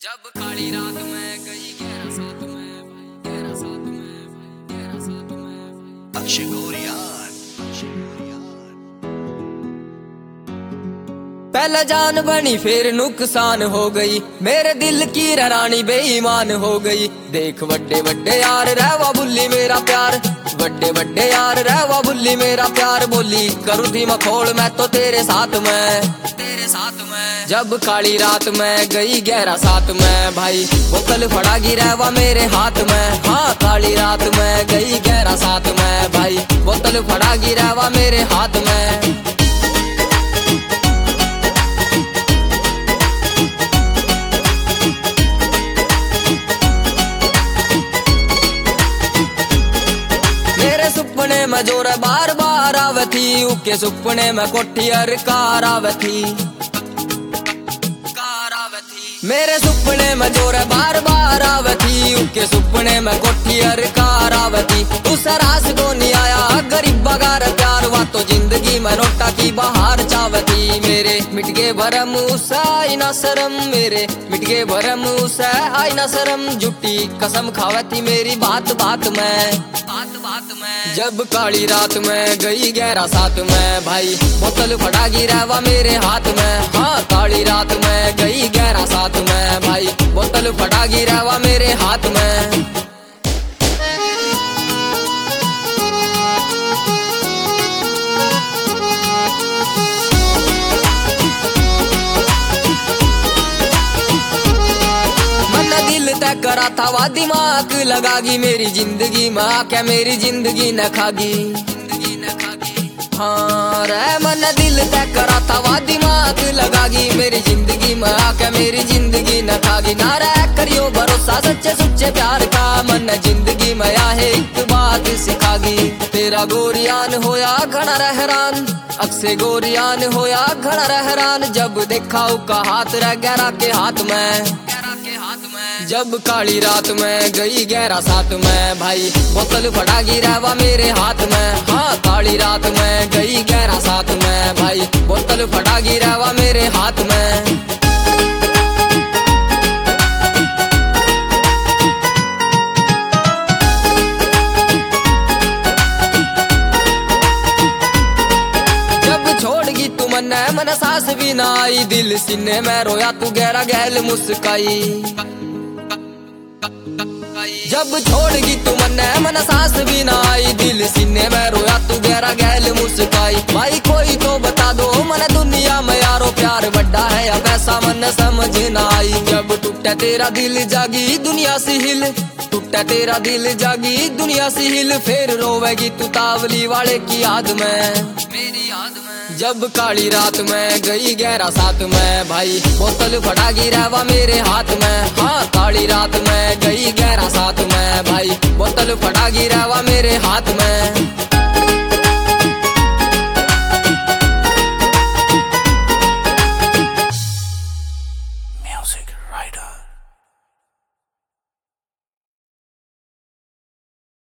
जब काली रात में गई गहरा साथ में भाई, गहरा साथ में भाई, गहरा साथ में भाई। अक्षय गोरियान पहले जान बनी फिर नुकसान हो गई, मेरे दिल की रानी बेईमान हो गई। देख बड्डे बड्डे यार रहवा बुल्ली मेरा प्यार, बड्डे बड्डे यार रहवा बुल्ली मेरा प्यार। बोली करूँ थी मखोल मैं तो तेरे साथ में, तेरे साथ में। जब काली रात में गई गहरा साथ में भाई, बोतल फड़ागी रहवा मेरे हाथ में। हाँ काली रात में गई गहरा साथ में भाई, बोतल फड़ागी रहवा मेरे हाथ में। सुपने में जोर बार बार आवथी, उके सुपने में कोठी हर कार आवथी, कार आवथी। मेरे सुपने में जोर बार बार आवथी, उके सुपने में कोठी हर कार आवथी। उस रास को नहीं आया गरीब बगार प्यार, वा तो जिंदगी में नोटा की बाहर चावती। मेरे मिट गए भरम उस आई ना शरम, मेरे मिट गए भरम उस आई ना शरम। झूठी कसम खावती मेरी बात बात में, बात बात में। जब काली रात में गई गहरा साथ में भाई, बोतल फटागी रहवा मेरे हाथ में। हाँ काली रात में गई गहरा साथ में भाई, बोतल फटागी रहवा मेरे हाथ में। दिल तय करा था वा दिमाग लगागी, मेरी जिंदगी में आके मेरी जिंदगी न खागी, जिंदगी न खागी। हाँ रे मन दिल तय करा था वा दिमाग लगागी, मेरी जिंदगी में आके मेरी जिंदगी न खागी। ना रह करियो भरोसा सच्चे सुच्चे प्यार का, मन जिंदगी में आहे एक बात सिखागी। तेरा गोरियान होया घना रहरान, अक्से गोरियान होया घना रहरान। जब देखा उसका हाथ रह गहरा के हाथ में, जब काली रात में गई गहरा साथ में भाई, बोतल फटागी रहवा मेरे हाथ में। हाँ काली रात में गई गहरा साथ में भाई, बोतल फटागी रहवा मेरे हाथ में। जब छोड़गी तू मन सांस भी ना आई, दिल सीने में रोया तू गहरा गहल मुस्काई। जब छोड़गी तू मन सांस भी ना आई, दिल सीने में रोया तू गहरा गहल मुस्काई। भाई कोई तो बता दो मन दुनिया में यारो, प्यार बड्डा है या पैसा मन समझ ना आई। जब टूटा तेरा दिल जागी दुनिया से हिल, टूटा तेरा दिल जागी दुनिया से हिल। फिर रोवेगी तू तावली वाले की याद में, मेरी याद में। जब काली रात में गई गहरा साथ में भाई, बोतल फटागी रहवा मेरे हाथ में। हाँ काली रात में गई गहरा साथ में भाई, बोतल फटागी रहवा मेरे हाथ में।